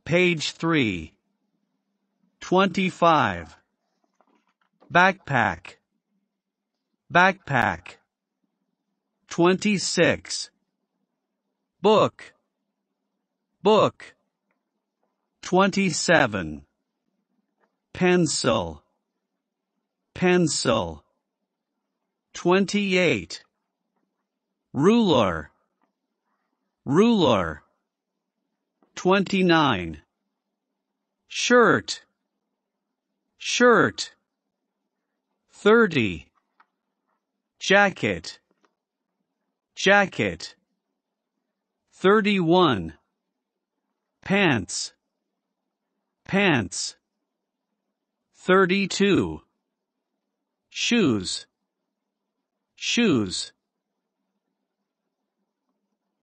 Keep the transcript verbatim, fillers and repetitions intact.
Page three. twenty-five. Backpack. Backpack. twenty-six. Book. Book. twenty-seven. Pencil. Pencil. twenty-eight. Ruler. Ruler. twenty-nine. Shirt. Shirt. thirty. Jacket. Jacket. thirty-one. Pants. Pants. thirty-two. Shoes. Shoes.